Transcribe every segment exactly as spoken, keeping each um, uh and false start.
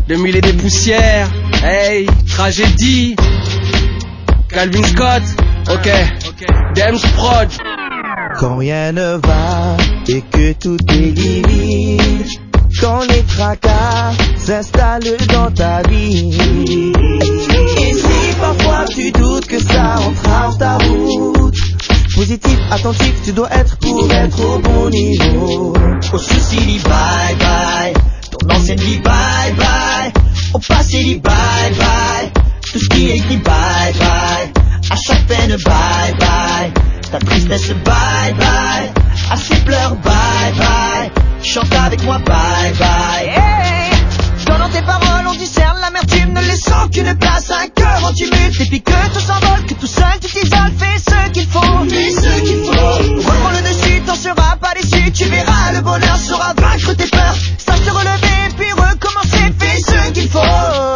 deux mille et des poussières, hey, tragédie, Calvin Scott, ok, Dems Prod. Quand rien ne va et que tout est limite, quand les tracas s'installent dans ta vie, et si parfois tu doutes que ça entrave ta route, positif, attentif, tu dois être pour être au bon niveau. Au souci dit bye bye, ton ancienne vie bye bye, au passé dit bye bye, tout ce qui est écrit bye bye, à chaque peine bye bye, ta tristesse bye bye, à ses pleurs bye bye, chante avec moi bye bye. Hey, dans tes paroles on discerne l'amertume, ne laissant qu'une place à un cœur en tumulte. Et puis que tout s'envole, que tout seul tu t'isoles, fais ce qu'il faut, fais ce qu'il faut. Reprends le dessus, t'en seras pas déçu, tu verras le bonheur saura vaincre tes peurs. Sache te relever puis recommencer, fais ce qu'il faut.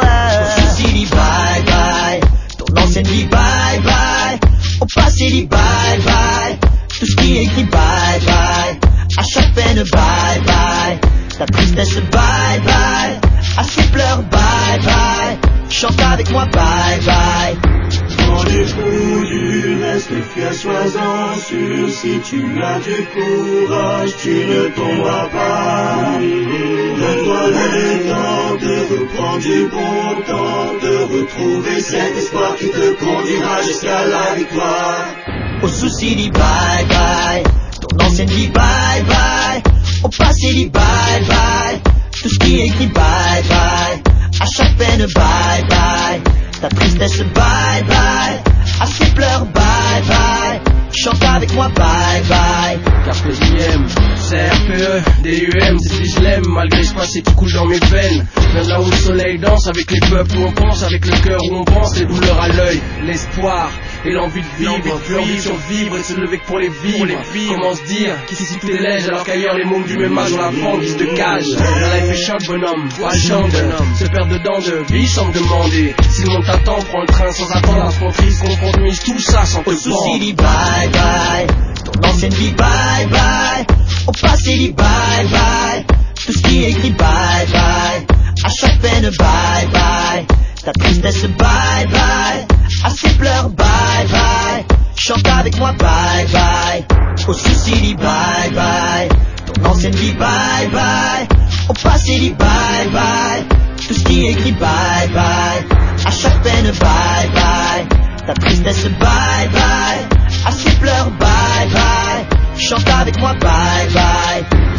Au souci dit bye bye, ton ancienne vie bye bye, au passé dit bye bye, tout ce qui est écrit bye bye, à chaque peine bye bye, ta tristesse bye bye, à ses pleurs bye bye, chante avec moi bye bye. Dans les coups du reste fier, sois-en sûr, si tu as du courage, tu ne tomberas pas. Donne-toi le temps de reprendre du bon temps, de retrouver cet espoir qui te conduira jusqu'à la victoire. Au souci dit bye bye, ton ancienne vie bye bye, au passé dit bye bye, tout ce qui est écrit bye bye, à chaque peine bye bye, ta tristesse bye bye, à ses pleurs bye bye, chante avec moi bye bye. Carpe diem, C R P E, D U M, c'est si je l'aime, malgré ce passé qui coule dans mes veines. Viens de là où le soleil danse, avec les peuples où on pense, avec le cœur où on pense, les douleurs à l'œil, l'espoir et l'envie de vivre, et puis envie de survivre et de se lever que pour les vivre. Comment se dire qu'ici tout est léger alors qu'ailleurs les mômes du même âge ont la banquise de cage. La life est short bonhomme, pas chambre bonhomme, se perdre dedans de vie sans me demander si le monde t'attend, prends le train sans attendre, affronter, se confondre, mise tout ça sans te au souci dit bye bye, ton ancienne vie bye bye, au passé dit bye bye, tout ce qui est écrit bye bye, à chaque peine bye bye, ta tristesse bye bye, à ses pleurs bye bye, chante avec moi bye bye. Au souci dit bye bye, ton ancienne vie bye bye, au passé dit bye bye, tout ce qui est écrit bye bye, à chaque peine bye bye, ta tristesse bye bye, à ses pleurs bye bye, chante avec moi bye bye.